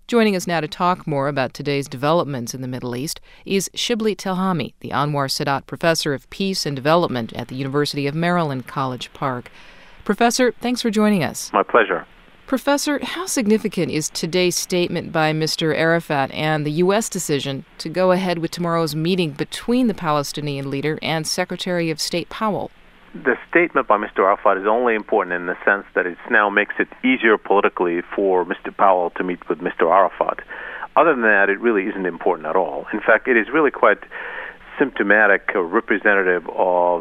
Joining us now to talk more about today's developments in the Middle East is Shibli Telhami, the Anwar Sadat Professor of Peace and Development at the University of Maryland, College Park. Professor, thanks for joining us. My pleasure. Professor, how significant is today's statement by Mr. Arafat and the U.S. decision to go ahead with tomorrow's meeting between the Palestinian leader and Secretary of State Powell? The statement by Mr. Arafat is only important in the sense that it now makes it easier politically for Mr. Powell to meet with Mr. Arafat. Other than that, it really isn't important at all. In fact, it is really quite symptomatic or representative of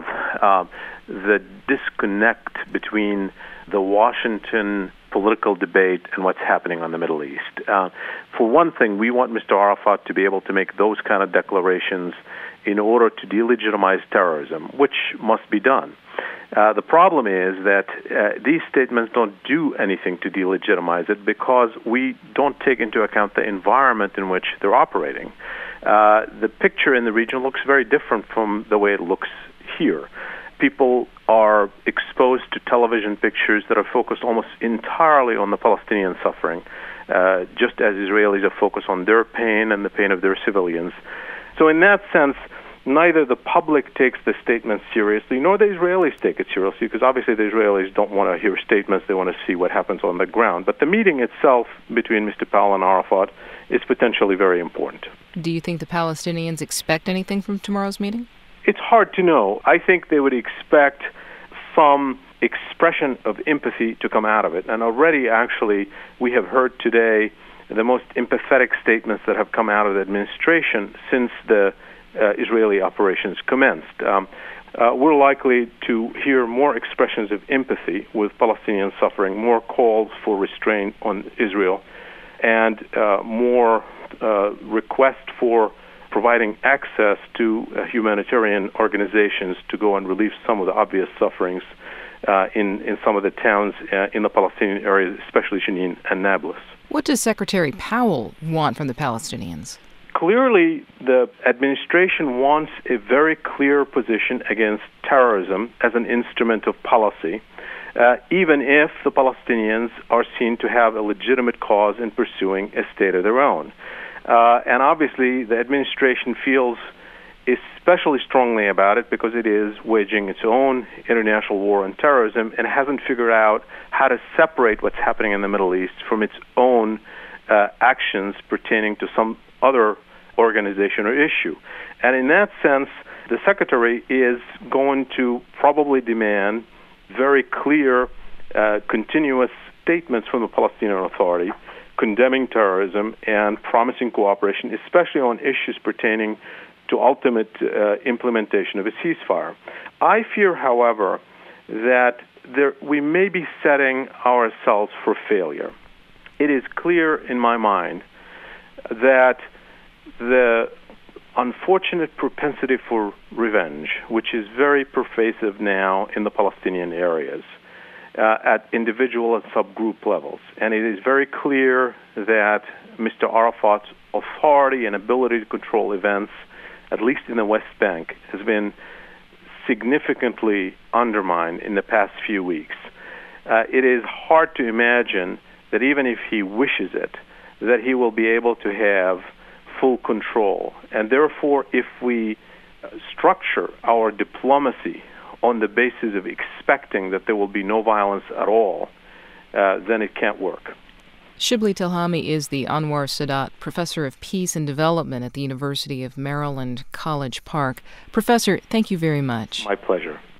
the disconnect between the Washington political debate and what's happening on the Middle East. For one thing, we want Mr. Arafat to be able to make those kind of declarations in order to delegitimize terrorism, which must be done. The problem is that these statements don't do anything to delegitimize it because we don't take into account the environment in which they're operating. The picture in the region looks very different from the way it looks here. People are exposed to television pictures that are focused almost entirely on the Palestinian suffering, just as Israelis are focused on their pain and the pain of their civilians. So in that sense, neither the public takes the statement seriously, nor the Israelis take it seriously, because obviously the Israelis don't want to hear statements. They want to see what happens on the ground. But the meeting itself between Mr. Powell and Arafat is potentially very important. Do you think the Palestinians expect anything from tomorrow's meeting? It's hard to know. I think they would expect some expression of empathy to come out of it. And already, actually, we have heard today the most empathetic statements that have come out of the administration since the Israeli operations commenced. We're likely to hear more expressions of empathy with Palestinian suffering, more calls for restraint on Israel, and more requests for providing access to humanitarian organizations to go and relieve some of the obvious sufferings in some of the towns in the Palestinian areas, especially Jenin and Nablus. What does Secretary Powell want from the Palestinians? Clearly, the administration wants a very clear position against terrorism as an instrument of policy, even if the Palestinians are seen to have a legitimate cause in pursuing a state of their own. And obviously, the administration feels especially strongly about it because it is waging its own international war on terrorism and hasn't figured out how to separate what's happening in the Middle East from its own actions pertaining to some other organization or issue. And in that sense, the Secretary is going to probably demand very clear, continuous statements from the Palestinian Authority condemning terrorism and promising cooperation, especially on issues pertaining to ultimate implementation of a ceasefire. I fear, however, that we may be setting ourselves for failure. It is clear in my mind that the unfortunate propensity for revenge, which is very pervasive now in the Palestinian areas, at individual and subgroup levels. And it is very clear that Mr. Arafat's authority and ability to control events, at least in the West Bank, has been significantly undermined in the past few weeks. It is hard to imagine that even if he wishes it, that he will be able to have full control. And therefore, if we structure our diplomacy on the basis of expecting that there will be no violence at all, then it can't work. Shibli Telhami is the Anwar Sadat Professor of Peace and Development at the University of Maryland, College Park. Professor, thank you very much. My pleasure.